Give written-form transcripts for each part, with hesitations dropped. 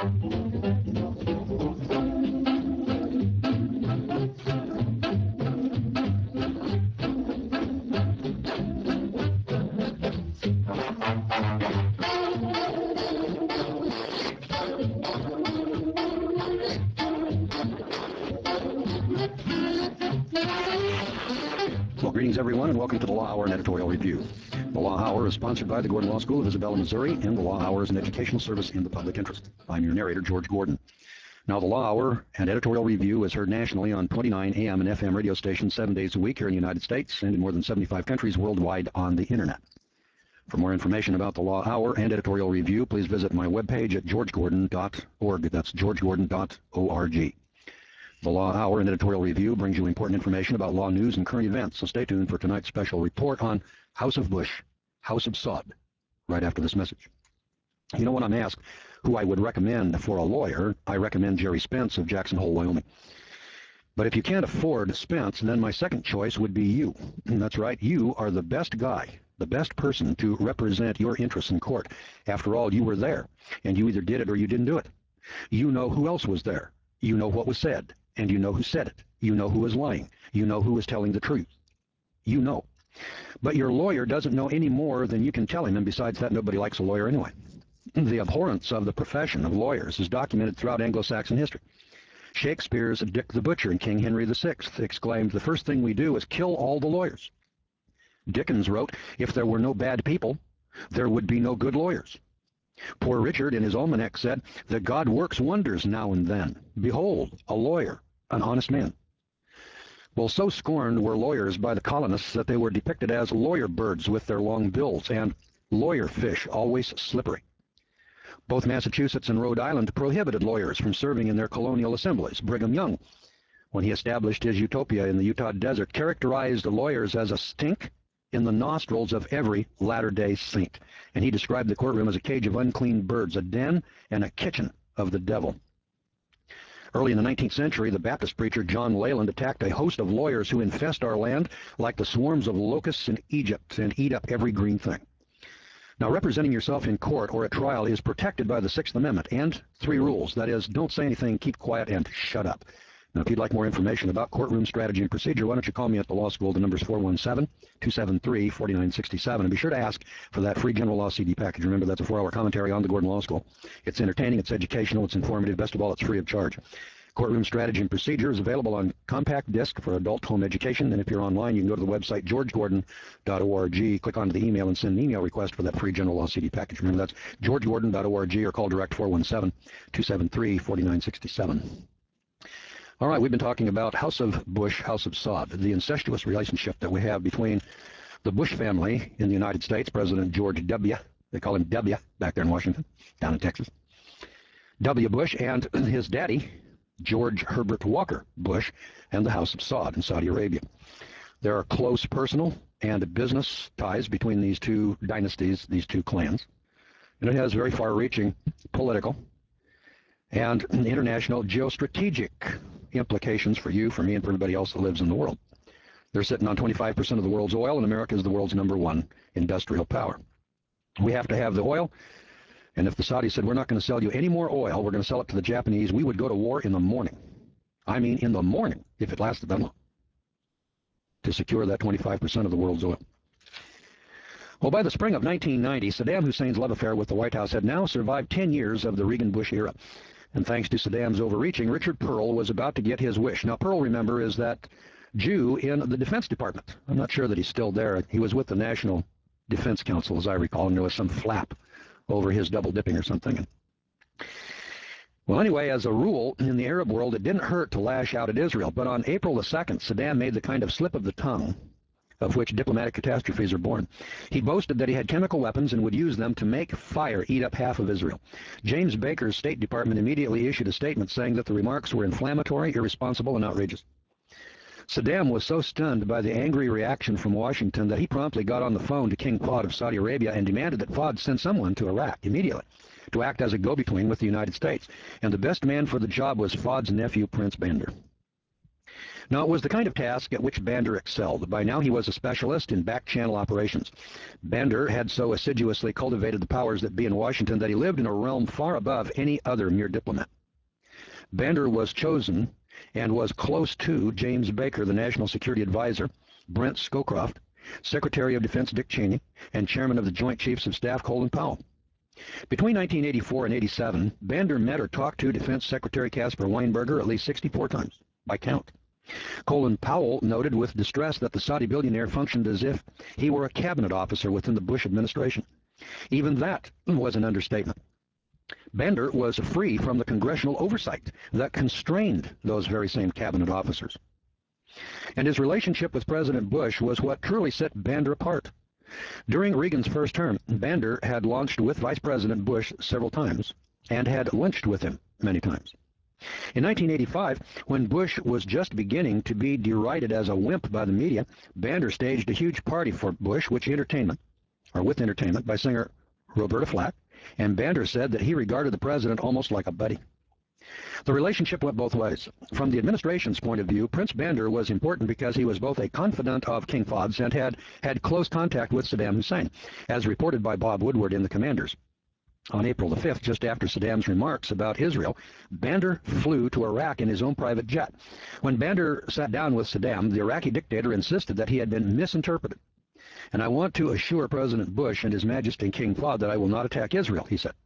Well, greetings, everyone, and welcome to the Law Hour and Editorial Review. The Law Hour is sponsored by the Gordon Law School of Isabella, Missouri, and the Law Hour is an educational service in the public interest. I'm your narrator, George Gordon. Now, the Law Hour and Editorial Review is heard nationally on 29 AM and FM radio stations 7 days a week here in the United States and in more than 75 countries worldwide on the Internet. For more information about the Law Hour and Editorial Review, please visit my webpage at georgegordon.org. That's georgegordon.org. The Law Hour and Editorial Review brings you important information about law news and current events, so stay tuned for tonight's special report on House of Bush, House of Sod, right after this message. You know, when I'm asked who I would recommend for a lawyer, I recommend Jerry Spence of Jackson Hole, Wyoming. But if you can't afford Spence, then my second choice would be you. That's right, you are the best guy, the best person to represent your interests in court. After all, you were there, and you either did it or you didn't do it. You know who else was there. You know what was said, and you know who said it. You know who was lying. You know who was telling the truth. You know. But your lawyer doesn't know any more than you can tell him, and besides that, nobody likes a lawyer anyway. The abhorrence of the profession of lawyers is documented throughout Anglo-Saxon history. Shakespeare's Dick the Butcher in King Henry VI exclaimed, "The first thing we do is kill all the lawyers." Dickens wrote, "If there were no bad people, there would be no good lawyers." Poor Richard in his almanac said that God works wonders now and then. Behold, a lawyer, an honest man. Well, so scorned were lawyers by the colonists that they were depicted as lawyer birds with their long bills and lawyer fish, always slippery. Both Massachusetts and Rhode Island prohibited lawyers from serving in their colonial assemblies. Brigham Young, when he established his utopia in the Utah desert, characterized lawyers as a stink in the nostrils of every Latter-day Saint. And he described the courtroom as a cage of unclean birds, a den and a kitchen of the devil. Early in the 19th century, the Baptist preacher John Leyland attacked a host of lawyers who infest our land like the swarms of locusts in Egypt and eat up every green thing. Now, representing yourself in court or at trial is protected by the Sixth Amendment and 3 rules. That is, don't say anything, keep quiet, and shut up. Now, if you'd like more information about courtroom strategy and procedure, why don't you call me at the law school? The number's 417-273-4967. And be sure to ask for that free general law CD package. Remember, that's a 4-hour commentary on the Gordon Law School. It's entertaining, it's educational, it's informative. Best of all, it's free of charge. Courtroom strategy and procedure is available on compact disc for adult home education. And if you're online, you can go to the website georgegordon.org, click onto the email, and send an email request for that free general law CD package. Remember, that's georgegordon.org, or call direct 417-273-4967. All right, we've been talking about House of Bush, House of Sod, the incestuous relationship that we have between the Bush family in the United States, President George W., they call him W back there in Washington, down in Texas, W. Bush, and his daddy, George Herbert Walker Bush, and the House of Sod in Saudi Arabia. There are close personal and business ties between these two dynasties, these two clans, and it has very far-reaching political and international geostrategic implications for you, for me, and for everybody else that lives in the world. They're sitting on 25% of the world's oil, and America is the world's #1 industrial power. We have to have the oil, and if the Saudis said, we're not going to sell you any more oil, we're going to sell it to the Japanese, we would go to war in the morning. I mean in the morning, if it lasted that long, to secure that 25% of the world's oil. Well, by the spring of 1990, Saddam Hussein's love affair with the White House had now survived 10 years of the Reagan-Bush era. And thanks to Saddam's overreaching, Richard Perle was about to get his wish. Now, Perle, remember, is that Jew in the Defense Department. I'm not sure that he's still there. He was with the National Defense Council, as I recall, and there was some flap over his double-dipping or something. Well, anyway, as a rule, in the Arab world, it didn't hurt to lash out at Israel. But on April the 2nd, Saddam made the kind of slip of the tongue of which diplomatic catastrophes are born. He boasted that he had chemical weapons and would use them to make fire eat up half of Israel. James Baker's State Department immediately issued a statement saying that the remarks were inflammatory, irresponsible, and outrageous. Saddam was so stunned by the angry reaction from Washington that he promptly got on the phone to King Fahd of Saudi Arabia and demanded that Fahd send someone to Iraq immediately to act as a go-between with the United States. And the best man for the job was Fahd's nephew, Prince Bandar. Now, it was the kind of task at which Bander excelled. By now, he was a specialist in back-channel operations. Bander had so assiduously cultivated the powers that be in Washington that he lived in a realm far above any other mere diplomat. Bander was chosen and was close to James Baker, the National Security Advisor, Brent Scowcroft, Secretary of Defense Dick Cheney, and Chairman of the Joint Chiefs of Staff Colin Powell. Between 1984 and 87, Bander met or talked to Defense Secretary Caspar Weinberger at least 64 times, by count. Colin Powell noted with distress that the Saudi billionaire functioned as if he were a cabinet officer within the Bush administration. Even that was an understatement. Bander was free from the congressional oversight that constrained those very same cabinet officers. And his relationship with President Bush was what truly set Bander apart. During Reagan's first term, Bander had launched with Vice President Bush several times and had lunched with him many times. In 1985, when Bush was just beginning to be derided as a wimp by the media, Bander staged a huge party for Bush, with entertainment by singer Roberta Flack, and Bander said that he regarded the president almost like a buddy. The relationship went both ways. From the administration's point of view, Prince Bander was important because he was both a confidant of King Fahd's and had close contact with Saddam Hussein, as reported by Bob Woodward in The Commanders. On April the 5th, just after Saddam's remarks about Israel, Bander flew to Iraq in his own private jet. When Bander sat down with Saddam, the Iraqi dictator insisted that he had been misinterpreted. "And I want to assure President Bush and His Majesty King Fahd that I will not attack Israel," he said.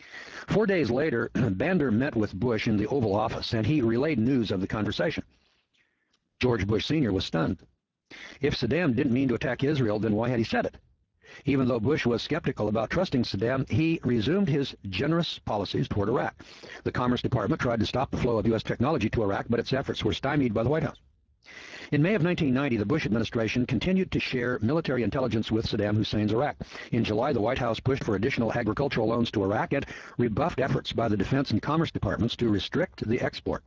4 days later, Bander met with Bush in the Oval Office, and he relayed news of the conversation. George Bush Sr. was stunned. If Saddam didn't mean to attack Israel, then why had he said it? Even though Bush was skeptical about trusting Saddam, he resumed his generous policies toward Iraq. The Commerce Department tried to stop the flow of U.S. technology to Iraq, but its efforts were stymied by the White House. In May of 1990, the Bush administration continued to share military intelligence with Saddam Hussein's Iraq. In July, the White House pushed for additional agricultural loans to Iraq and rebuffed efforts by the Defense and Commerce Departments to restrict the export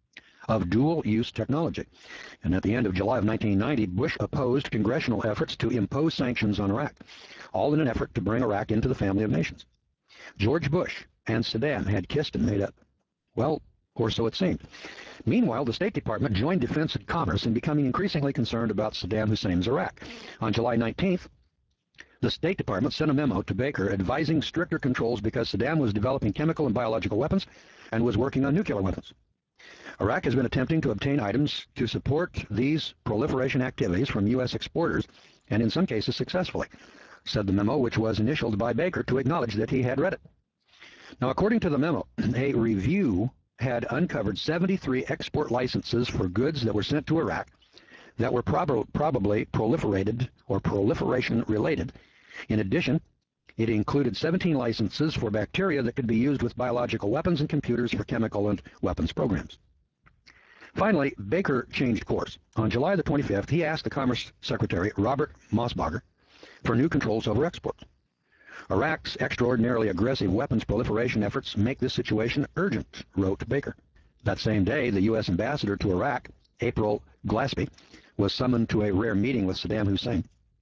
of dual-use technology. And at the end of July of 1990, Bush opposed congressional efforts to impose sanctions on Iraq, all in an effort to bring Iraq into the family of nations. George Bush and Saddam had kissed and made up. Well, or so it seemed. Meanwhile, the State Department joined Defense and Commerce in becoming increasingly concerned about Saddam Hussein's Iraq. On July 19th, the State Department sent a memo to Baker advising stricter controls because Saddam was developing chemical and biological weapons and was working on nuclear weapons. Iraq has been attempting to obtain items to support these proliferation activities from U.S. exporters, and in some cases successfully, said the memo, which was initialed by Baker to acknowledge that he had read it. Now, according to the memo, a review had uncovered 73 export licenses for goods that were sent to Iraq that were probably proliferated or proliferation-related. In addition, it included 17 licenses for bacteria that could be used with biological weapons and computers for chemical and weapons programs. Finally, Baker changed course. On July the 25th, he asked the Commerce Secretary, Robert Mosbacher, for new controls over exports. Iraq's extraordinarily aggressive weapons proliferation efforts make this situation urgent, wrote Baker. That same day, the U.S. ambassador to Iraq, April Glaspie, was summoned to a rare meeting with Saddam Hussein.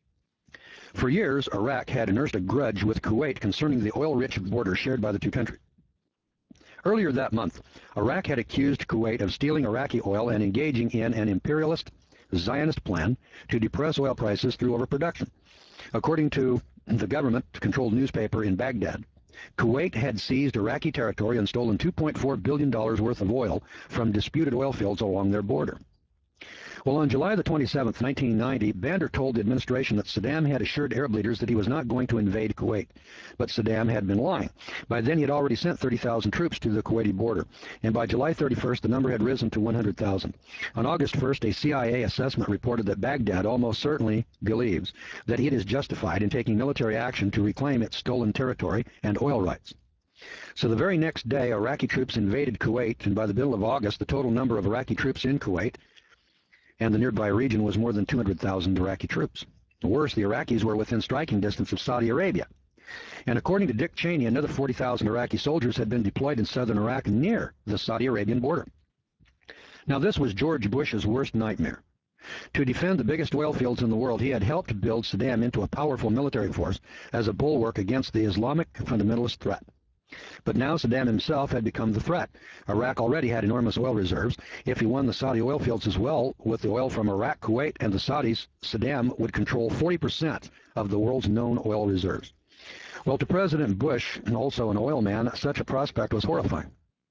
For years, Iraq had nursed a grudge with Kuwait concerning the oil-rich border shared by the two countries. Earlier that month, Iraq had accused Kuwait of stealing Iraqi oil and engaging in an imperialist Zionist plan to depress oil prices through overproduction. According to the government-controlled newspaper in Baghdad, Kuwait had seized Iraqi territory and stolen $2.4 billion worth of oil from disputed oil fields along their border. Well, on July the 27th, 1990, Bander told the administration that Saddam had assured Arab leaders that he was not going to invade Kuwait. But Saddam had been lying. By then, he had already sent 30,000 troops to the Kuwaiti border. And by July 31st, the number had risen to 100,000. On August 1st, a CIA assessment reported that Baghdad almost certainly believes that it is justified in taking military action to reclaim its stolen territory and oil rights. So the very next day, Iraqi troops invaded Kuwait, and by the middle of August, the total number of Iraqi troops in Kuwait and the nearby region was more than 200,000 Iraqi troops. Worse, the Iraqis were within striking distance of Saudi Arabia. And according to Dick Cheney, another 40,000 Iraqi soldiers had been deployed in southern Iraq near the Saudi Arabian border. Now, this was George Bush's worst nightmare. To defend the biggest oil fields in the world, he had helped build Saddam into a powerful military force as a bulwark against the Islamic fundamentalist threat. But now Saddam himself had become the threat. Iraq already had enormous oil reserves. If he won the Saudi oil fields as well, with the oil from Iraq, Kuwait, and the Saudis, Saddam would control 40% of the world's known oil reserves. Well, to President Bush, and also an oil man, such a prospect was horrifying.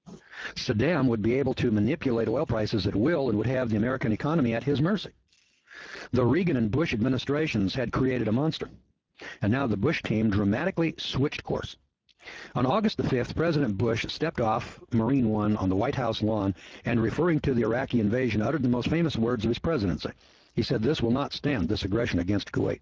Saddam would be able to manipulate oil prices at will and would have the American economy at his mercy. The Reagan and Bush administrations had created a monster, and now the Bush team dramatically switched course. On August the 5th, President Bush stepped off Marine One on the White House lawn and, referring to the Iraqi invasion, uttered the most famous words of his presidency. He said, "This will not stand, this aggression against Kuwait."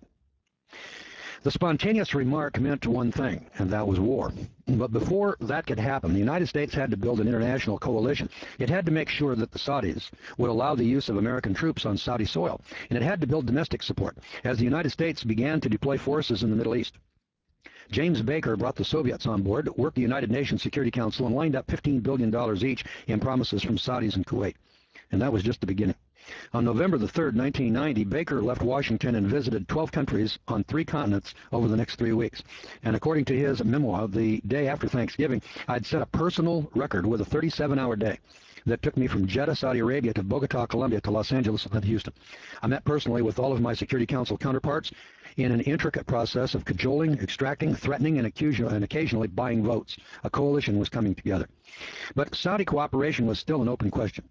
The spontaneous remark meant one thing, and that was war. But before that could happen, the United States had to build an international coalition. It had to make sure that the Saudis would allow the use of American troops on Saudi soil, and it had to build domestic support as the United States began to deploy forces in the Middle East. James Baker brought the Soviets on board, worked the United Nations Security Council, and lined up $15 billion each in promises from Saudis and Kuwait. And that was just the beginning. On November the 3rd, 1990, Baker left Washington and visited 12 countries on 3 continents over the next 3 weeks. And according to his memoir, the day after Thanksgiving, I'd set a personal record with a 37-hour day that took me from Jeddah, Saudi Arabia, to Bogota, Colombia, to Los Angeles and Houston. I met personally with all of my Security Council counterparts in an intricate process of cajoling, extracting, threatening, and occasionally buying votes. A coalition was coming together. But Saudi cooperation was still an open question.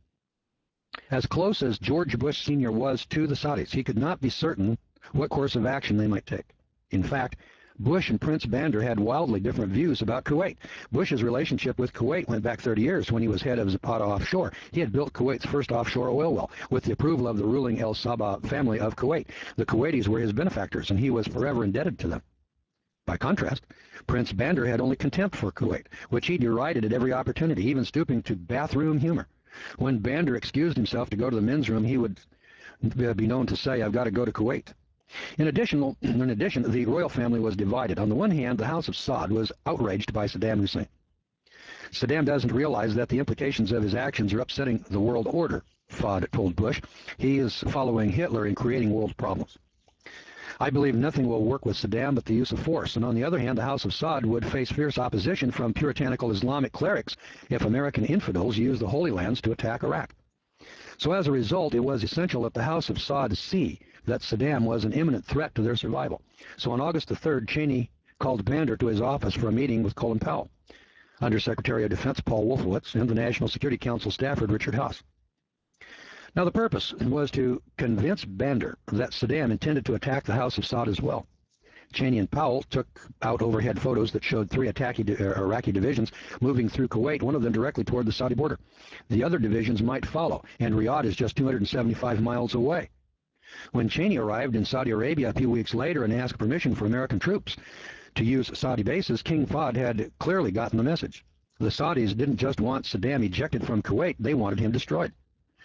As close as George Bush Sr. was to the Saudis, he could not be certain what course of action they might take. In fact, Bush and Prince Bandar had wildly different views about Kuwait. Bush's relationship with Kuwait went back 30 years when he was head of Zapata Offshore. He had built Kuwait's first offshore oil well with the approval of the ruling El Sabah family of Kuwait. The Kuwaitis were his benefactors, and he was forever indebted to them. By contrast, Prince Bandar had only contempt for Kuwait, which he derided at every opportunity, even stooping to bathroom humor. When Bandar excused himself to go to the men's room, he would be known to say, "I've got to go to Kuwait." In addition, the royal family was divided. On the one hand, the House of Saud was outraged by Saddam Hussein. Saddam doesn't realize that the implications of his actions are upsetting the world order, Faude told Bush. He is following Hitler in creating world problems. I believe nothing will work with Saddam but the use of force. And on the other hand, the House of Saud would face fierce opposition from puritanical Islamic clerics if American infidels used the Holy Lands to attack Iraq. So as a result, it was essential that the House of Saud see that Saddam was an imminent threat to their survival. So on August the 3rd, Cheney called Bandar to his office for a meeting with Colin Powell, Undersecretary of Defense Paul Wolfowitz, and the National Security Council staffer Richard Haass. Now, the purpose was to convince Bandar that Saddam intended to attack the House of Saud as well. Cheney and Powell took out overhead photos that showed 3 Iraqi divisions moving through Kuwait, one of them directly toward the Saudi border. The other divisions might follow, and Riyadh is just 275 miles away. When Cheney arrived in Saudi Arabia a few weeks later and asked permission for American troops to use Saudi bases, King Fahd had clearly gotten the message. The Saudis didn't just want Saddam ejected from Kuwait, they wanted him destroyed.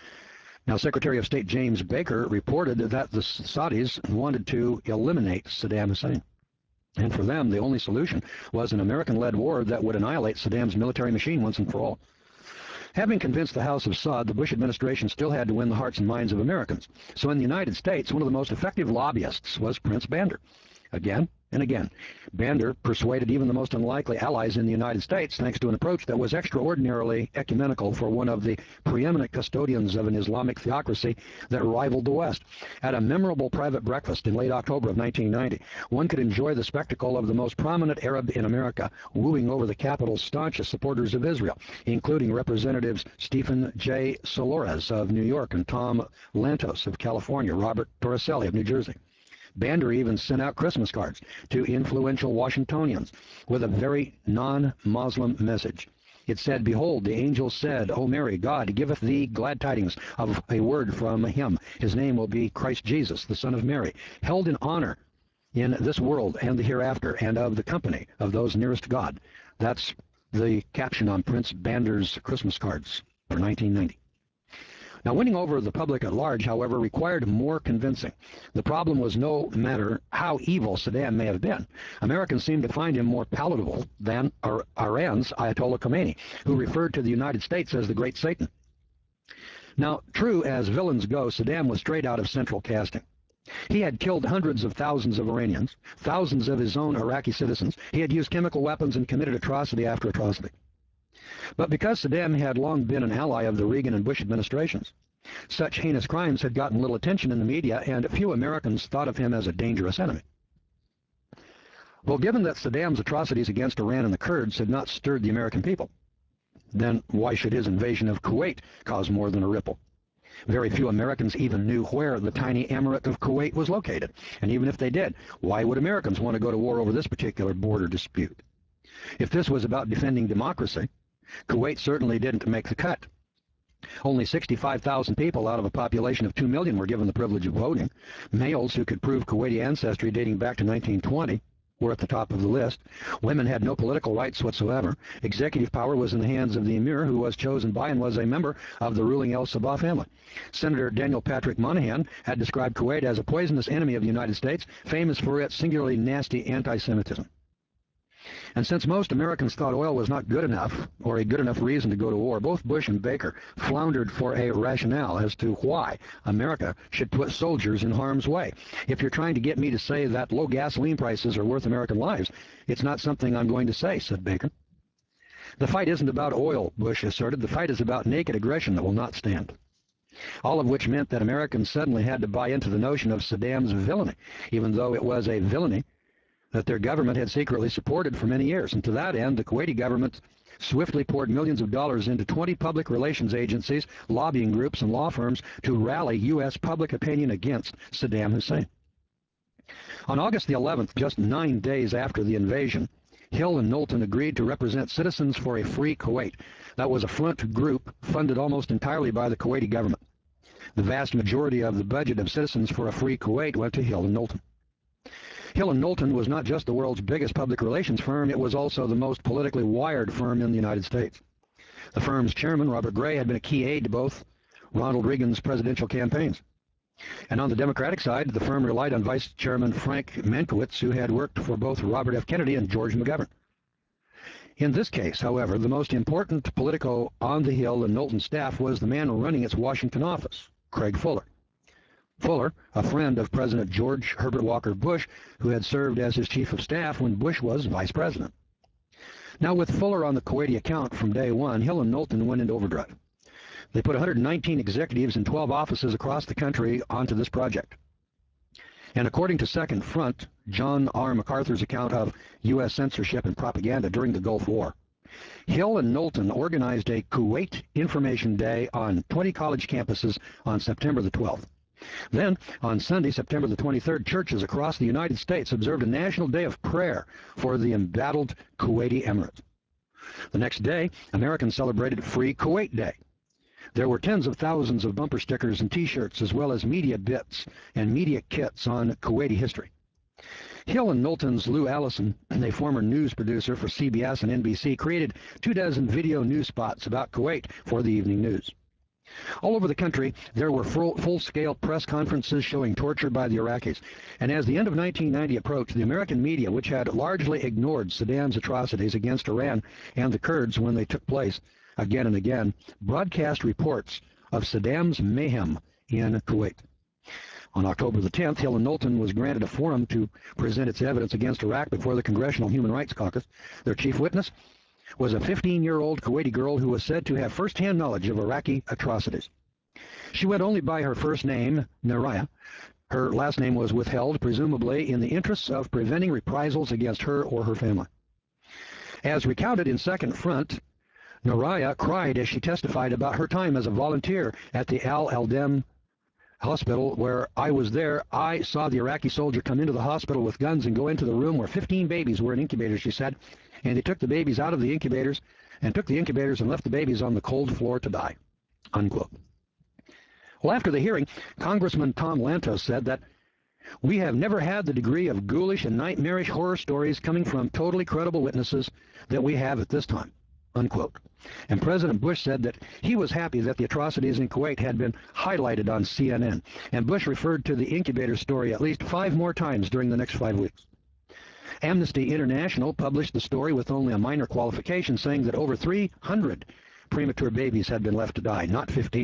Now, Secretary of State James Baker reported that the Saudis wanted to eliminate Saddam Hussein. And for them, the only solution was an American-led war that would annihilate Saddam's military machine once and for all. Having convinced the House of Saud, the Bush administration still had to win the hearts and minds of Americans. So in the United States, one of the most effective lobbyists was Prince Bandar. Again and again, Bandar persuaded even the most unlikely allies in the United States thanks to an approach that was extraordinarily ecumenical for one of the preeminent custodians of an Islamic theocracy that rivaled the West. At a memorable private breakfast in late October of 1990, one could enjoy the spectacle of the most prominent Arab in America wooing over the capital's staunchest supporters of Israel, including Representatives Stephen J. Solores of New York and Tom Lantos of California, Robert Torricelli of New Jersey. Bandar even sent out Christmas cards to influential Washingtonians with a very non-Muslim message. It said, "Behold, the angel said, O Mary, God giveth thee glad tidings of a word from him. His name will be Christ Jesus, the Son of Mary, held in honor in this world and the hereafter, and of the company of those nearest God." That's the caption on Prince Bandar's Christmas cards for 1990. Now, winning over the public at large, however, required more convincing. The problem was no matter how evil Saddam may have been, Americans seemed to find him more palatable than Iran's Ayatollah Khomeini, who referred to the United States as the Great Satan. Now, true as villains go, Saddam was straight out of central casting. He had killed hundreds of thousands of Iranians, thousands of his own Iraqi citizens. He had used chemical weapons and committed atrocity after atrocity. But because Saddam had long been an ally of the Reagan and Bush administrations, such heinous crimes had gotten little attention in the media, and few Americans thought of him as a dangerous enemy. Well, given that Saddam's atrocities against Iran and the Kurds had not stirred the American people, then why should his invasion of Kuwait cause more than a ripple? Very few Americans even knew where the tiny emirate of Kuwait was located. And even if they did, why would Americans want to go to war over this particular border dispute? If this was about defending democracy, Kuwait certainly didn't make the cut. Only 65,000 people out of a population of 2 million were given the privilege of voting. Males who could prove Kuwaiti ancestry dating back to 1920 were at the top of the list. Women had no political rights whatsoever. Executive power was in the hands of the emir, who was chosen by and was a member of the ruling El Sabah family. Senator Daniel Patrick Moynihan had described Kuwait as a poisonous enemy of the United States, famous for its singularly nasty anti-Semitism. And since most Americans thought oil was not good enough, or a good enough reason to go to war, both Bush and Baker floundered for a rationale as to why America should put soldiers in harm's way. If you're trying to get me to say that low gasoline prices are worth American lives, it's not something I'm going to say, said Baker. The fight isn't about oil, Bush asserted. The fight is about naked aggression that will not stand. All of which meant that Americans suddenly had to buy into the notion of Saddam's villainy, even though it was a villainy that their government had secretly supported for many years. And to that end, the Kuwaiti government swiftly poured millions of dollars into 20 public relations agencies, lobbying groups, and law firms to rally U.S. public opinion against Saddam Hussein. On August the 11th, just 9 days after the invasion, Hill and Knowlton agreed to represent Citizens for a Free Kuwait. That was a front group funded almost entirely by the Kuwaiti government. The vast majority of the budget of Citizens for a Free Kuwait went to Hill and Knowlton. Hill and Knowlton was not just the world's biggest public relations firm, it was also the most politically wired firm in the United States. The firm's chairman, Robert Gray, had been a key aide to both Ronald Reagan's presidential campaigns. And on the Democratic side, the firm relied on Vice Chairman Frank Mankiewicz, who had worked for both Robert F. Kennedy and George McGovern. In this case, however, the most important politico on the Hill and Knowlton staff was the man running its Washington office, Craig Fuller. Fuller, a friend of President George Herbert Walker Bush, who had served as his chief of staff when Bush was vice president. Now, with Fuller on the Kuwaiti account from day one, Hill and Knowlton went into overdrive. They put 119 executives in 12 offices across the country onto this project. And according to Second Front, John R. MacArthur's account of U.S. censorship and propaganda during the Gulf War, Hill and Knowlton organized a Kuwait Information Day on 20 college campuses on September the 12th. Then, on Sunday, September the 23rd, churches across the United States observed a national day of prayer for the embattled Kuwaiti Emirate. The next day, Americans celebrated Free Kuwait Day. There were tens of thousands of bumper stickers and T-shirts, as well as media bits and media kits on Kuwaiti history. Hill and Knowlton's Lou Allison, a former news producer for CBS and NBC, created 24 video news spots about Kuwait for the evening news. All over the country, there were full-scale press conferences showing torture by the Iraqis. And as the end of 1990 approached, the American media, which had largely ignored Saddam's atrocities against Iran and the Kurds when they took place again and again, broadcast reports of Saddam's mayhem in Kuwait. On October the 10th, Hill and Knowlton was granted a forum to present its evidence against Iraq before the Congressional Human Rights Caucus. Their chief witness was a 15-year-old Kuwaiti girl who was said to have first-hand knowledge of Iraqi atrocities. She went only by her first name, Naraya. Her last name was withheld, presumably in the interests of preventing reprisals against her or her family. As recounted in Second Front, Naraya cried as she testified about her time as a volunteer at the Al-Aldem hospital where I was there. I saw the Iraqi soldier come into the hospital with guns and go into the room where 15 babies were in incubators, she said, and they took the babies out of the incubators and left the babies on the cold floor to die, unquote. Well, after the hearing, Congressman Tom Lantos said that we have never had the degree of ghoulish and nightmarish horror stories coming from totally credible witnesses that we have at this time, unquote. And President Bush said that he was happy that the atrocities in Kuwait had been highlighted on CNN. And Bush referred to the incubator story at least 5 more times during the next 5 weeks. Amnesty International published the story with only a minor qualification, saying that over 300 premature babies had been left to die, not 15,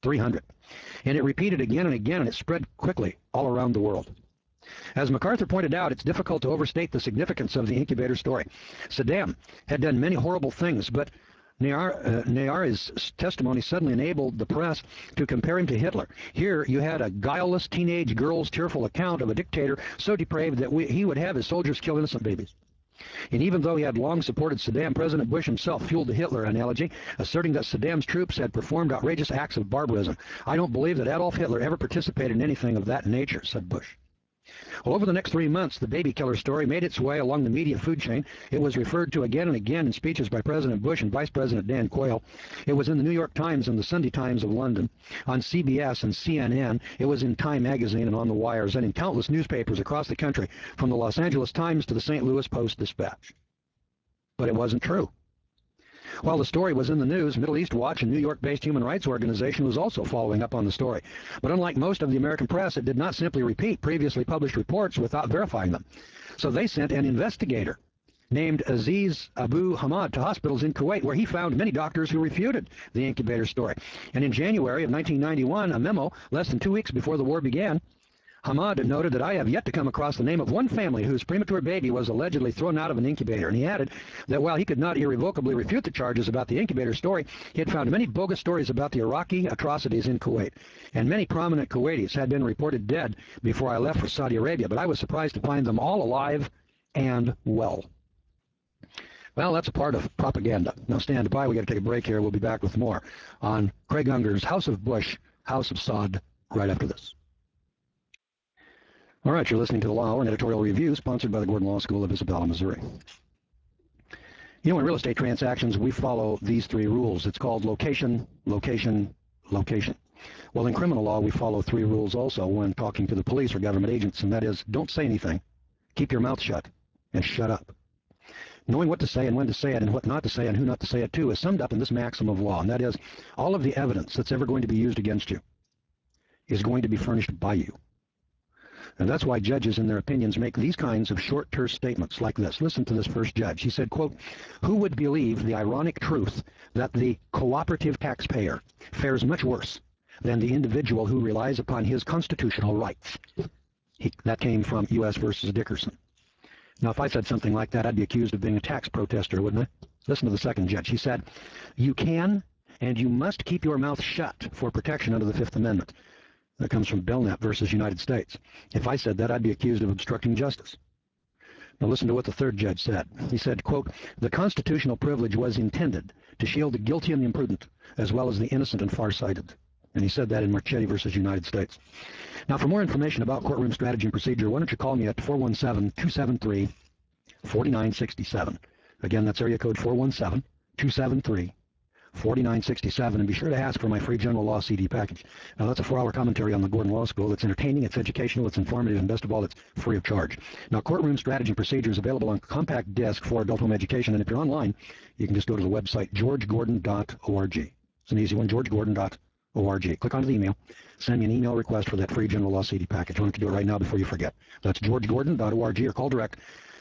300. And it repeated again and again, and it spread quickly all around the world. As MacArthur pointed out, it's difficult to overstate the significance of the incubator story. Saddam had done many horrible things, but Nayari's testimony suddenly enabled the press to compare him to Hitler. Here you had a guileless teenage girl's tearful account of a dictator so depraved that he would have his soldiers kill innocent babies. And even though he had long supported Saddam, President Bush himself fueled the Hitler analogy, asserting that Saddam's troops had performed outrageous acts of barbarism. I don't believe that Adolf Hitler ever participated in anything of that nature, said Bush. Well, over the next 3 months, the baby killer story made its way along the media food chain. It was referred to again and again in speeches by President Bush and Vice President Dan Quayle. It was in the New York Times and the Sunday Times of London, on CBS and CNN. It was in Time magazine and on the wires, and in countless newspapers across the country, from the Los Angeles Times to the St. Louis Post-Dispatch. But it wasn't true. While the story was in the news, Middle East Watch, a New York-based human rights organization, was also following up on the story. But unlike most of the American press, it did not simply repeat previously published reports without verifying them. So they sent an investigator named Aziz Abu Hamad to hospitals in Kuwait, where he found many doctors who refuted the incubator story. And in January of 1991, a memo less than 2 weeks before the war began, Hamad noted that I have yet to come across the name of one family whose premature baby was allegedly thrown out of an incubator. And he added that while he could not irrevocably refute the charges about the incubator story, he had found many bogus stories about the Iraqi atrocities in Kuwait. And many prominent Kuwaitis had been reported dead before I left for Saudi Arabia, but I was surprised to find them all alive and well. Well, that's a part of propaganda. Now stand by. We got to take a break here. We'll be back with more on Craig Unger's House of Bush, House of Saud right after this. All right, you're listening to the Law Hour, an editorial review sponsored by the Gordon Law School of Isabella, Missouri. You know, in real estate transactions, we follow these 3 rules. It's called location, location, location. Well, in criminal law, we follow 3 rules also when talking to the police or government agents, and that is, don't say anything, keep your mouth shut, and shut up. Knowing what to say and when to say it and what not to say and who not to say it to is summed up in this maxim of law, and that is, all of the evidence that's ever going to be used against you is going to be furnished by you. And that's why judges, in their opinions, make these kinds of short, terse statements like this. Listen to this first judge. He said, quote, "Who would believe the ironic truth that the cooperative taxpayer fares much worse than the individual who relies upon his constitutional rights?" That came from U.S. versus Dickerson. Now, if I said something like that, I'd be accused of being a tax protester, wouldn't I? Listen to the second judge. He said, "You can and you must keep your mouth shut for protection under the Fifth Amendment." That comes from Belknap versus United States. If I said that, I'd be accused of obstructing justice. Now listen to what the third judge said. He said, quote, "The constitutional privilege was intended to shield the guilty and the imprudent, as well as the innocent and farsighted." And he said that in Marchetti versus United States. Now, for more information about courtroom strategy and procedure, why don't you call me at 417-273-4967. Again, that's area code 417-273-4967. 4967, and be sure to ask for my free general law CD package. Now, that's a 4-hour commentary on the Gordon Law School. It's entertaining, it's educational, it's informative, and best of all, it's free of charge. Now, Courtroom Strategy and Procedure is available on compact disc for adult home education, and if you're online, you can just go to the website georgegordon.org. It's an easy one, georgegordon.org. Click onto the email, send me an email request for that free general law CD package. I want you to do it right now before you forget. That's georgegordon.org, or call direct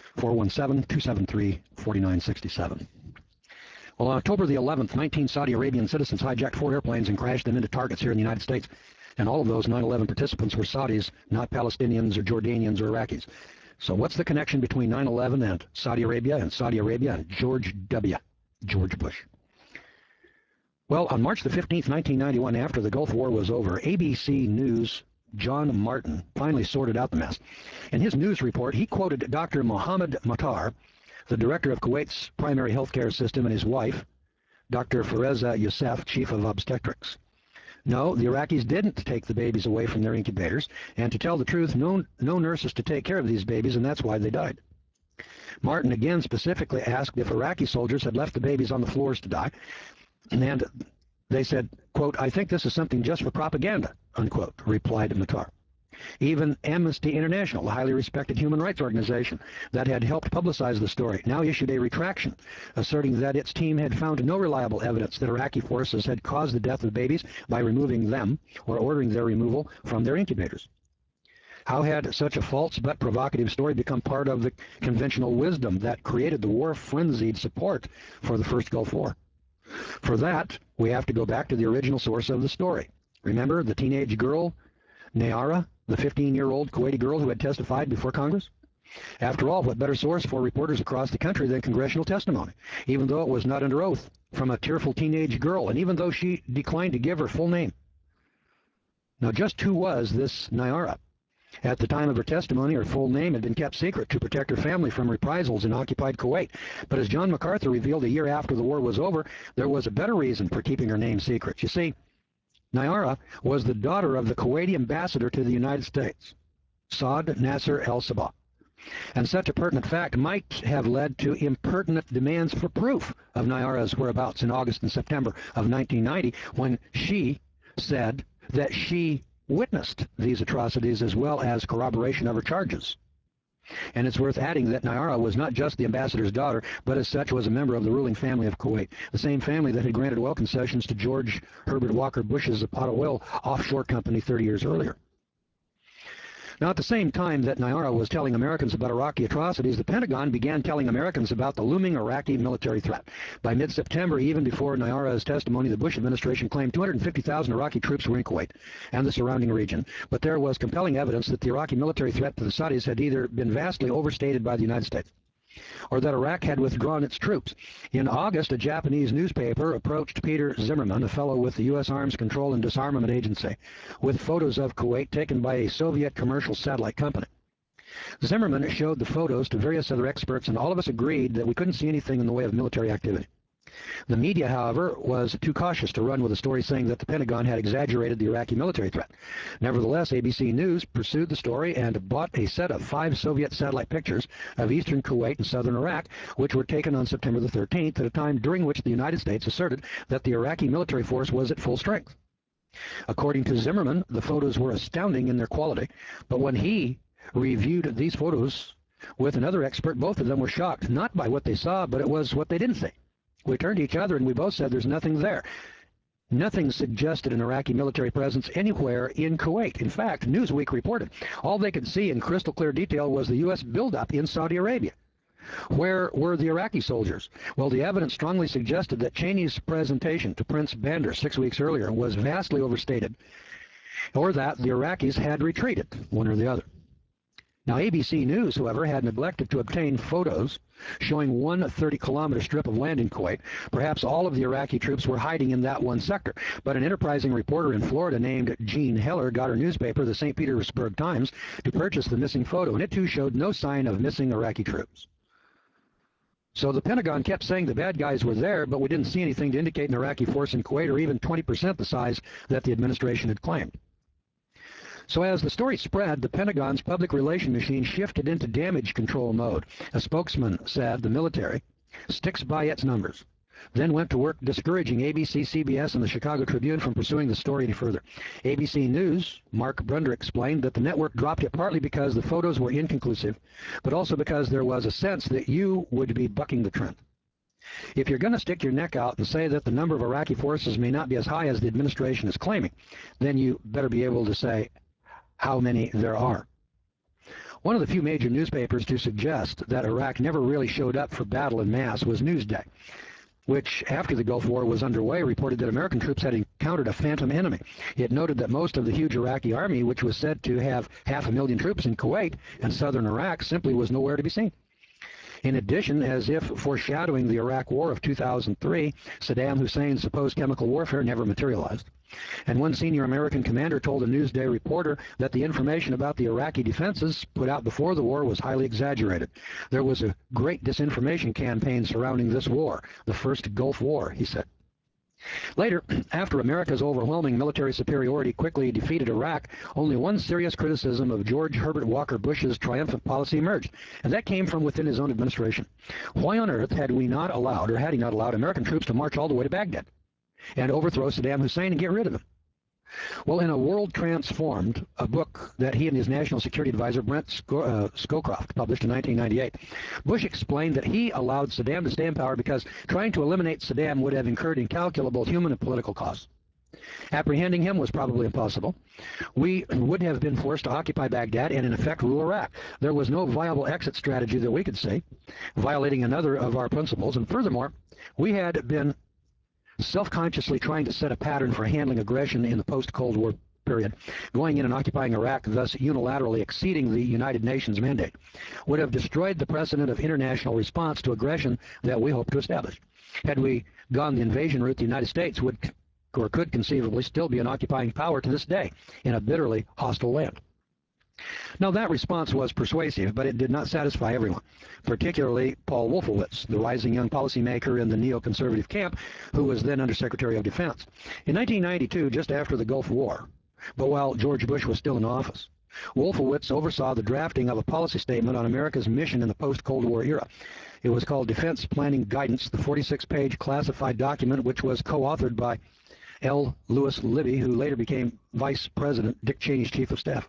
417-273-4967. Well, on October the 11th, 19 Saudi Arabian citizens hijacked 4 airplanes and crashed them into targets here in the United States. And all of those 9/11 participants were Saudis, not Palestinians or Jordanians or Iraqis. So what's the connection between 9/11 and Saudi Arabia and George Bush? Well, on March the 15th, 1991, after the Gulf War was over, ABC News' John Martin finally sorted out the mess. In his news report, he quoted Dr. Mohammed Matar, the director of Kuwait's primary health care system, and his wife, Dr. Fareza Youssef, chief of obstetrics. No, the Iraqis didn't take the babies away from their incubators, and to tell the truth, no nurses to take care of these babies, and that's why they died. Martin again specifically asked if Iraqi soldiers had left the babies on the floors to die, and they said, quote, "I think this is something just for propaganda," unquote, replied Matar. Even Amnesty International, the highly respected human rights organization that had helped publicize the story, now issued a retraction, asserting that its team had found no reliable evidence that Iraqi forces had caused the death of babies by removing them or ordering their removal from their incubators. How had such a false but provocative story become part of the conventional wisdom that created the war-frenzied support for the first Gulf War? For that, we have to go back to the original source of the story, Remember the teenage girl, Nayara, the 15-year-old Kuwaiti girl who had testified before Congress? After all, what better source for reporters across the country than congressional testimony, even though it was not under oath, from a tearful teenage girl, and even though she declined to give her full name. Now, just who was this Nayara? At the time of her testimony, her full name had been kept secret to protect her family from reprisals in occupied Kuwait. But as John MacArthur revealed a year after the war was over, there was a better reason for keeping her name secret. You see, Nayara was the daughter of the Kuwaiti ambassador to the United States, Saad Nasser el-Sabah. And such a pertinent fact might have led to impertinent demands for proof of Nayara's whereabouts in August and September of 1990, when she said that she witnessed these atrocities as well as corroboration of her charges. And it's worth adding that Nayara was not just the ambassador's daughter, but as such was a member of the ruling family of Kuwait, the same family that had granted oil concessions to George Herbert Walker Bush's Zapata Oil offshore company 30 years earlier. Now, at the same time that Nayara was telling Americans about Iraqi atrocities, the Pentagon began telling Americans about the looming Iraqi military threat. By mid-September, even before Nayara's testimony, the Bush administration claimed 250,000 Iraqi troops were in Kuwait and the surrounding region. But there was compelling evidence that the Iraqi military threat to the Saudis had either been vastly overstated by the United States, or that Iraq had withdrawn its troops. In August, a Japanese newspaper approached Peter Zimmerman, a fellow with the U.S. Arms Control and Disarmament Agency, with photos of Kuwait taken by a Soviet commercial satellite company. Zimmerman showed the photos to various other experts, and all of us agreed that we couldn't see anything in the way of military activity. The media, however, was too cautious to run with a story saying that the Pentagon had exaggerated the Iraqi military threat. Nevertheless, ABC News pursued the story and bought a set of 5 Soviet satellite pictures of eastern Kuwait and southern Iraq, which were taken on September the 13th, at a time during which the United States asserted that the Iraqi military force was at full strength. According to Zimmerman, the photos were astounding in their quality, but when he reviewed these photos with another expert, both of them were shocked, not by what they saw, but it was what they didn't see. We turned to each other and we both said there's nothing there. Nothing suggested an Iraqi military presence anywhere in Kuwait. In fact, Newsweek reported all they could see in crystal clear detail was the U.S. buildup in Saudi Arabia. Where were the Iraqi soldiers? Well, the evidence strongly suggested that Cheney's presentation to Prince Bandar 6 weeks earlier was vastly overstated, or that the Iraqis had retreated, one or the other. Now, ABC News, however, had neglected to obtain photos showing one 30-kilometer strip of land in Kuwait. Perhaps all of the Iraqi troops were hiding in that one sector. But an enterprising reporter in Florida named Jean Heller got her newspaper, the St. Petersburg Times, to purchase the missing photo, and it too showed no sign of missing Iraqi troops. So the Pentagon kept saying the bad guys were there, but we didn't see anything to indicate an Iraqi force in Kuwait, or even 20% the size that the administration had claimed. So as the story spread, the Pentagon's public relations machine shifted into damage control mode. A spokesman said the military sticks by its numbers, then went to work discouraging ABC, CBS, and the Chicago Tribune from pursuing the story any further. ABC News, Mark Brunder, explained that the network dropped it partly because the photos were inconclusive, but also because there was a sense that you would be bucking the trend. If you're going to stick your neck out and say that the number of Iraqi forces may not be as high as the administration is claiming, then you better be able to say how many there are. One of the few major newspapers to suggest that Iraq never really showed up for battle en masse was Newsday, which, after the Gulf War was underway, reported that American troops had encountered a phantom enemy. It noted that most of the huge Iraqi army, which was said to have 500,000 troops in Kuwait and southern Iraq, simply was nowhere to be seen. In addition, as if foreshadowing the Iraq War of 2003, Saddam Hussein's supposed chemical warfare never materialized. And one senior American commander told a Newsday reporter that the information about the Iraqi defenses put out before the war was highly exaggerated. There was a great disinformation campaign surrounding this war, the first Gulf War, he said. Later, after America's overwhelming military superiority quickly defeated Iraq, only one serious criticism of George Herbert Walker Bush's triumphant policy emerged, and that came from within his own administration. Why on earth had he not allowed American troops to march all the way to Baghdad and overthrow Saddam Hussein and get rid of him? Well, in A World Transformed, a book that he and his national security advisor, Brent Scowcroft, published in 1998, Bush explained that he allowed Saddam to stay in power because trying to eliminate Saddam would have incurred incalculable human and political costs. Apprehending him was probably impossible. We would have been forced to occupy Baghdad and, in effect, rule Iraq. There was no viable exit strategy that we could see, violating another of our principles, and furthermore, we had been self-consciously trying to set a pattern for handling aggression in the post-Cold War period, going in and occupying Iraq, thus unilaterally exceeding the United Nations mandate, would have destroyed the precedent of international response to aggression that we hope to establish. Had we gone the invasion route, the United States would or could conceivably still be an occupying power to this day in a bitterly hostile land. Now, that response was persuasive, but it did not satisfy everyone, particularly Paul Wolfowitz, the rising young policymaker in the neoconservative camp, who was then Undersecretary of Defense. In 1992, just after the Gulf War, but while George Bush was still in office, Wolfowitz oversaw the drafting of a policy statement on America's mission in the post-Cold War era. It was called Defense Planning Guidance, the 46-page classified document which was co-authored by L. Lewis Libby, who later became Vice President Dick Cheney's Chief of Staff.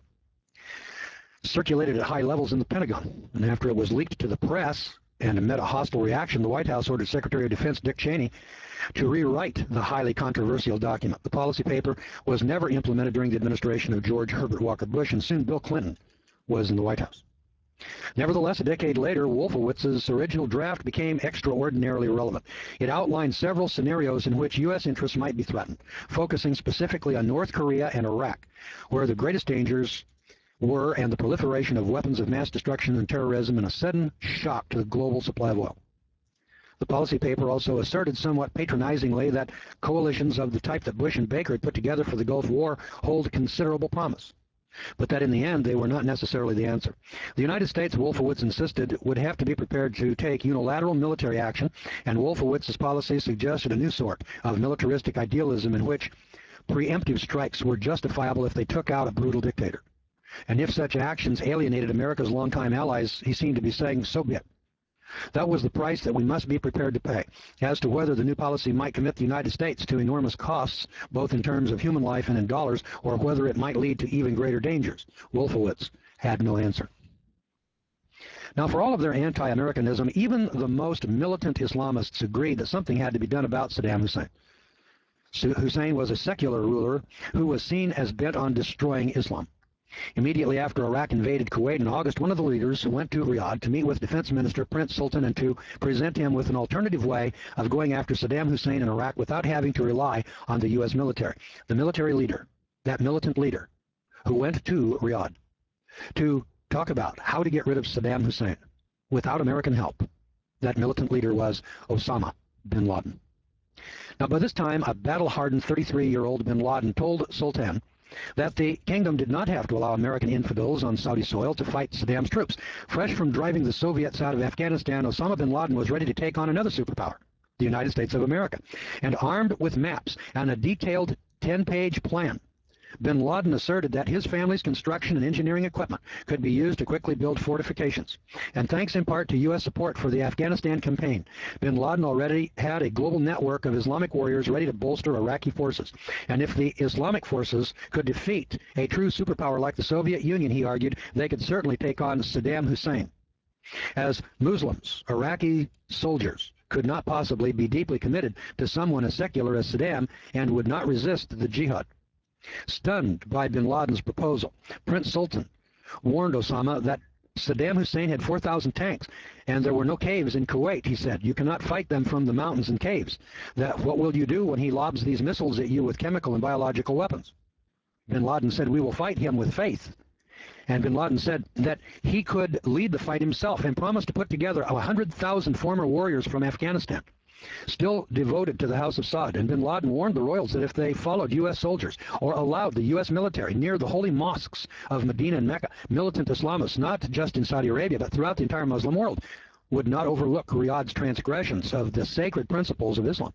Circulated at high levels in the Pentagon, and after it was leaked to the press and met a hostile reaction, the White House ordered Secretary of Defense Dick Cheney to rewrite the highly controversial document. The policy paper was never implemented during the administration of George Herbert Walker Bush, and soon Bill Clinton was in the White House. Nevertheless, a decade later, Wolfowitz's original draft became extraordinarily relevant. It outlined several scenarios in which U.S. interests might be threatened, focusing specifically on North Korea and Iraq, where the greatest dangers were and the proliferation of weapons of mass destruction and terrorism and a sudden shock to the global supply of oil. The policy paper also asserted somewhat patronizingly that coalitions of the type that Bush and Baker had put together for the Gulf War hold considerable promise, but that in the end they were not necessarily the answer. The United States, Wolfowitz insisted, would have to be prepared to take unilateral military action, and Wolfowitz's policy suggested a new sort of militaristic idealism in which preemptive strikes were justifiable if they took out a brutal dictator. And if such actions alienated America's longtime allies, he seemed to be saying, so be it. That was the price that we must be prepared to pay. As to whether the new policy might commit the United States to enormous costs, both in terms of human life and in dollars, or whether it might lead to even greater dangers, Wolfowitz had no answer. Now, for all of their anti-Americanism, even the most militant Islamists agreed that something had to be done about Saddam Hussein. Hussein was a secular ruler who was seen as bent on destroying Islam. Immediately after Iraq invaded Kuwait in August, one of the leaders went to Riyadh to meet with Defense Minister Prince Sultan and to present him with an alternative way of going after Saddam Hussein in Iraq without having to rely on the U.S. military. The military leader, that militant leader, who went to Riyadh to talk about how to get rid of Saddam Hussein without American help, that militant leader was Osama bin Laden. Now, by this time, a battle-hardened 33-year-old bin Laden told Sultan that the kingdom did not have to allow American infidels on Saudi soil to fight Saddam's troops. Fresh from driving the Soviets out of Afghanistan, Osama bin Laden was ready to take on another superpower, the United States of America. And armed with maps and a detailed 10-page plan, bin Laden asserted that his family's construction and engineering equipment could be used to quickly build fortifications. And thanks in part to U.S. support for the Afghanistan campaign, bin Laden already had a global network of Islamic warriors ready to bolster Iraqi forces. And if the Islamic forces could defeat a true superpower like the Soviet Union, he argued, they could certainly take on Saddam Hussein. As Muslims, Iraqi soldiers could not possibly be deeply committed to someone as secular as Saddam and would not resist the jihad. Stunned by bin Laden's proposal, Prince Sultan warned Osama that Saddam Hussein had 4,000 tanks, and there were no caves in Kuwait, he said. You cannot fight them from the mountains and caves. What will you do when he lobs these missiles at you with chemical and biological weapons? Bin Laden said, we will fight him with faith. And bin Laden said that he could lead the fight himself and promised to put together 100,000 former warriors from Afghanistan, still devoted to the House of Saud. And bin Laden warned the royals that if they followed U.S. soldiers or allowed the U.S. military near the holy mosques of Medina and Mecca, militant Islamists, not just in Saudi Arabia, but throughout the entire Muslim world, would not overlook Riyadh's transgressions of the sacred principles of Islam.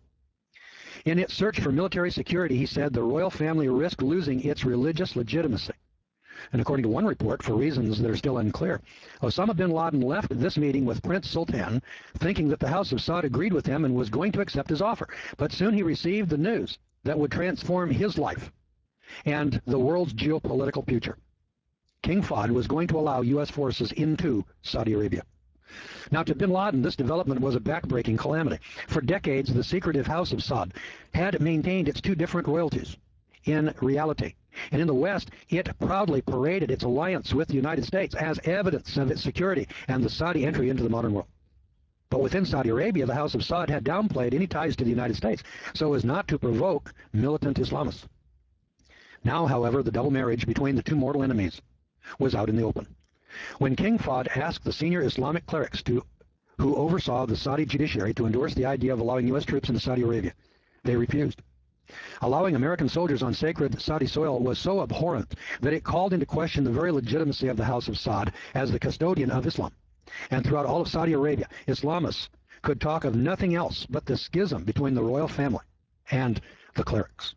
In its search for military security, he said, the royal family risked losing its religious legitimacy. And according to one report, for reasons that are still unclear, Osama bin Laden left this meeting with Prince Sultan thinking that the House of Saud agreed with him and was going to accept his offer. But soon he received the news that would transform his life and the world's geopolitical future. King Fahd was going to allow U.S. forces into Saudi Arabia. Now, to bin Laden, this development was a backbreaking calamity. For decades, the secretive House of Saud had maintained its two different royalties in reality. And in the West, it proudly paraded its alliance with the United States as evidence of its security and the Saudi entry into the modern world. But within Saudi Arabia, the House of Saud had downplayed any ties to the United States so as not to provoke militant Islamists. Now, however, the double marriage between the two mortal enemies was out in the open. When King Fahd asked the senior Islamic clerics who oversaw the Saudi judiciary to endorse the idea of allowing U.S. troops into Saudi Arabia, they refused. Allowing American soldiers on sacred Saudi soil was so abhorrent that it called into question the very legitimacy of the House of Saud as the custodian of Islam. And throughout all of Saudi Arabia, Islamists could talk of nothing else but the schism between the royal family and the clerics.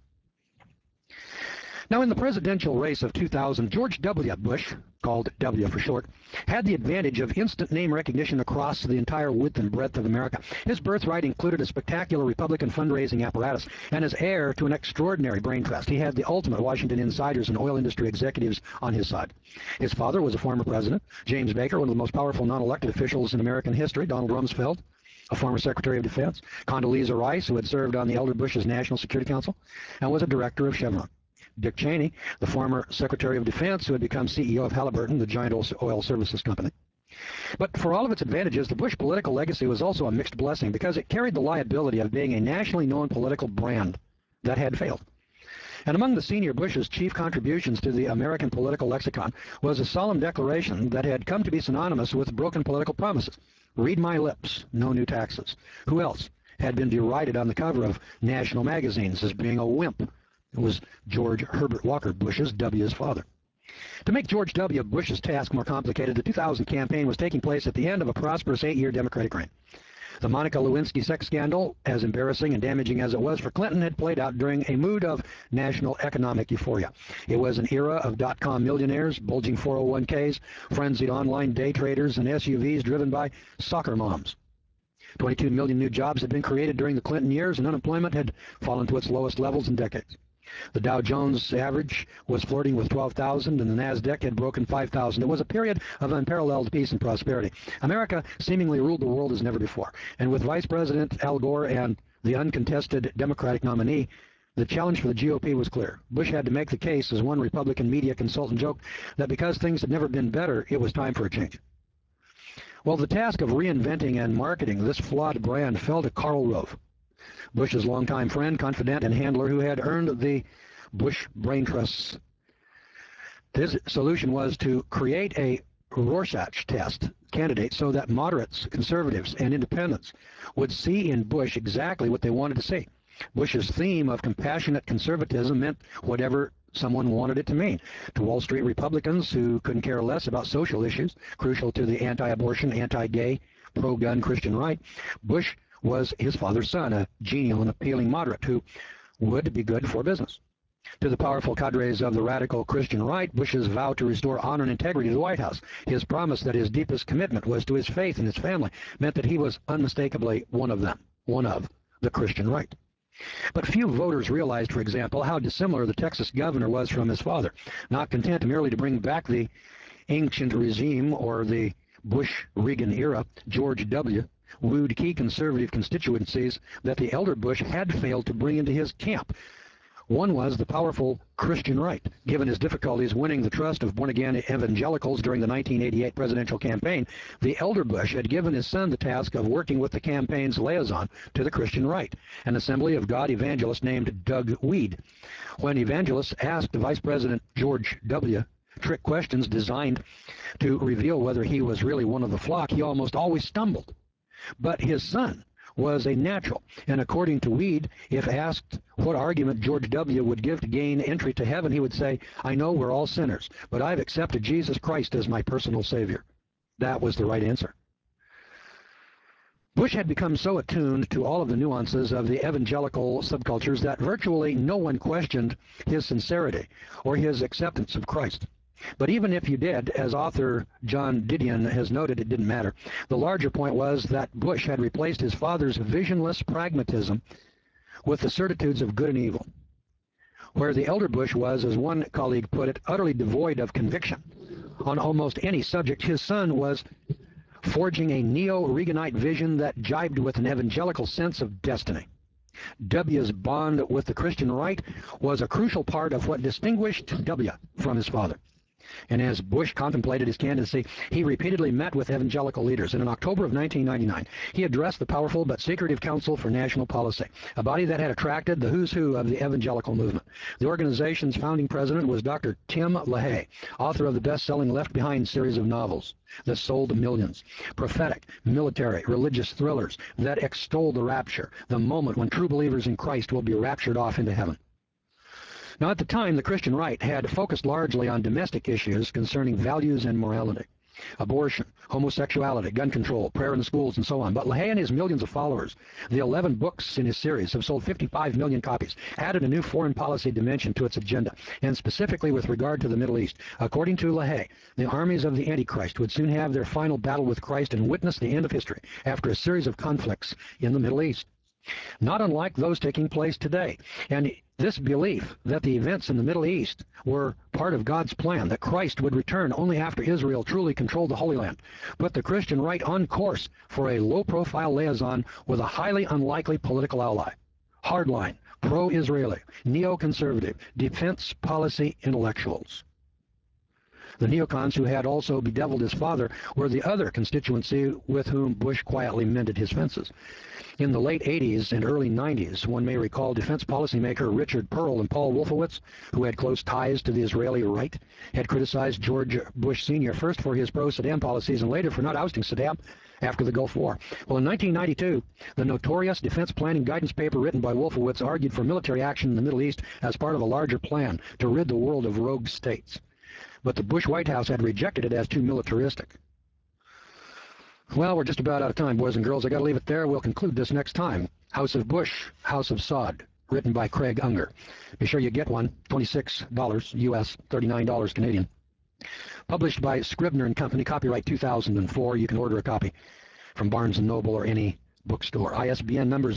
Now, in the presidential race of 2000, George W. Bush, called W for short, had the advantage of instant name recognition across the entire width and breadth of America. His birthright included a spectacular Republican fundraising apparatus, and as heir to an extraordinary brain trust, he had the ultimate Washington insiders and oil industry executives on his side. His father was a former president, James Baker, one of the most powerful non-elected officials in American history, Donald Rumsfeld, a former Secretary of Defense, Condoleezza Rice, who had served on the elder Bush's National Security Council, and was a director of Chevron. Dick Cheney, the former Secretary of Defense who had become CEO of Halliburton, the giant oil services company. But for all of its advantages, the Bush political legacy was also a mixed blessing because it carried the liability of being a nationally known political brand that had failed. And among the senior Bush's chief contributions to the American political lexicon was a solemn declaration that had come to be synonymous with broken political promises. Read my lips, no new taxes. Who else had been derided on the cover of national magazines as being a wimp? It was George Herbert Walker Bush's W's father. To make George W. Bush's task more complicated, the 2000 campaign was taking place at the end of a prosperous 8-year Democratic reign. The Monica Lewinsky sex scandal, as embarrassing and damaging as it was for Clinton, had played out during a mood of national economic euphoria. It was an era of dot-com millionaires, bulging 401ks, frenzied online day traders, and SUVs driven by soccer moms. 22 million new jobs had been created during the Clinton years, and unemployment had fallen to its lowest levels in decades. The Dow Jones average was flirting with 12,000, and the NASDAQ had broken 5,000. It was a period of unparalleled peace and prosperity. America seemingly ruled the world as never before. And with Vice President Al Gore and the uncontested Democratic nominee, the challenge for the GOP was clear. Bush had to make the case, as one Republican media consultant joked, that because things had never been better, it was time for a change. Well, the task of reinventing and marketing this flawed brand fell to Karl Rove, Bush's longtime friend, confidant, and handler who had earned the Bush brain trusts. His solution was to create a Rorschach test candidate so that moderates, conservatives, and independents would see in Bush exactly what they wanted to see. Bush's theme of compassionate conservatism meant whatever someone wanted it to mean. To Wall Street Republicans who couldn't care less about social issues, crucial to the anti-abortion, anti-gay, pro-gun Christian right, Bush was his father's son, a genial and appealing moderate who would be good for business. To the powerful cadres of the radical Christian right, Bush's vow to restore honor and integrity to the White House, his promise that his deepest commitment was to his faith and his family, meant that he was unmistakably one of them, one of the Christian right. But few voters realized, for example, how dissimilar the Texas governor was from his father. Not content merely to bring back the ancient regime or the Bush-Reagan era, George W. wooed key conservative constituencies that the elder Bush had failed to bring into his camp. One was the powerful Christian right. Given his difficulties winning the trust of born-again evangelicals during the 1988 presidential campaign, the elder Bush had given his son the task of working with the campaign's liaison to the Christian right, an Assembly of God evangelist named Doug Weed. When evangelists asked Vice President George W. trick questions designed to reveal whether he was really one of the flock, he almost always stumbled. But his son was a natural, and according to Weed, if asked what argument George W. would give to gain entry to heaven, he would say, "I know we're all sinners, but I've accepted Jesus Christ as my personal Savior." That was the right answer. Bush had become so attuned to all of the nuances of the evangelical subcultures that virtually no one questioned his sincerity or his acceptance of Christ. But even if you did, as author John Didion has noted, it didn't matter. The larger point was that Bush had replaced his father's visionless pragmatism with the certitudes of good and evil. Where the elder Bush was, as one colleague put it, utterly devoid of conviction on almost any subject, his son was forging a neo-Reaganite vision that jibed with an evangelical sense of destiny. W's bond with the Christian right was a crucial part of what distinguished W from his father. And as Bush contemplated his candidacy, he repeatedly met with evangelical leaders. And in October of 1999, he addressed the powerful but secretive Council for National Policy, a body that had attracted the who's who of the evangelical movement. The organization's founding president was Dr. Tim LaHaye, author of the best-selling Left Behind series of novels that sold millions. Prophetic, military, religious thrillers that extol the rapture, the moment when true believers in Christ will be raptured off into heaven. Now, at the time, the Christian right had focused largely on domestic issues concerning values and morality. Abortion, homosexuality, gun control, prayer in the schools, and so on. But LaHaye and his millions of followers, the 11 books in his series, have sold 55 million copies, added a new foreign policy dimension to its agenda, and specifically with regard to the Middle East. According to LaHaye, the armies of the Antichrist would soon have their final battle with Christ and witness the end of history after a series of conflicts in the Middle East, not unlike those taking place today. And this belief that the events in the Middle East were part of God's plan, that Christ would return only after Israel truly controlled the Holy Land, put the Christian right on course for a low-profile liaison with a highly unlikely political ally. Hardline, pro-Israeli, neoconservative, defense policy intellectuals. The neocons, who had also bedeviled his father, were the other constituency with whom Bush quietly mended his fences. In the late 80s and early 90s, one may recall defense policymaker Richard Pearl and Paul Wolfowitz, who had close ties to the Israeli right, had criticized George Bush Sr. first for his pro-Saddam policies and later for not ousting Saddam after the Gulf War. Well, in 1992, the notorious defense planning guidance paper written by Wolfowitz argued for military action in the Middle East as part of a larger plan to rid the world of rogue states. But the Bush White House had rejected it as too militaristic. Well, we're just about out of time, boys and girls. I got to leave it there. We'll conclude this next time. House of Bush, House of Sod, written by Craig Unger. Be sure you get one, $26 US, $39 Canadian. Published by Scribner and Company, copyright 2004. You can order a copy from Barnes & Noble or any bookstore. ISBN number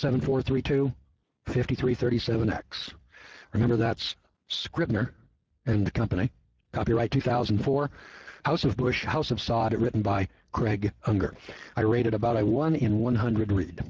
07432-5337X. Remember, that's Scribner and Company. Copyright 2004, House of Bush, House of Sod, written by Craig Unger. I rated about a 1 in 100 read.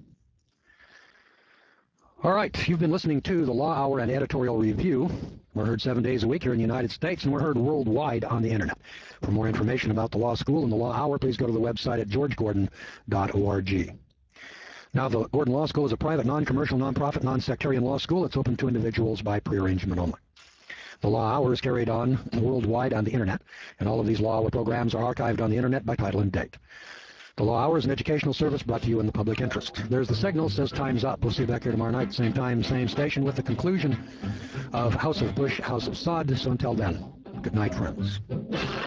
All right, you've been listening to the Law Hour and Editorial Review. We're heard 7 days a week here in the United States, and we're heard worldwide on the Internet. For more information about the Law School and the Law Hour, please go to the website at georgegordon.org. Now, the Gordon Law School is a private, non-commercial, non-profit, non-sectarian law school. It's open to individuals by pre-arrangement only. The Law Hour is carried on worldwide on the Internet, and all of these Law Hour programs are archived on the Internet by title and date. The Law Hour is an educational service brought to you in the public interest. There's the signal, says time's up. We'll see you back here tomorrow night, same time, same station, with the conclusion of House of Bush, House of Sod. So until then, good night, friends.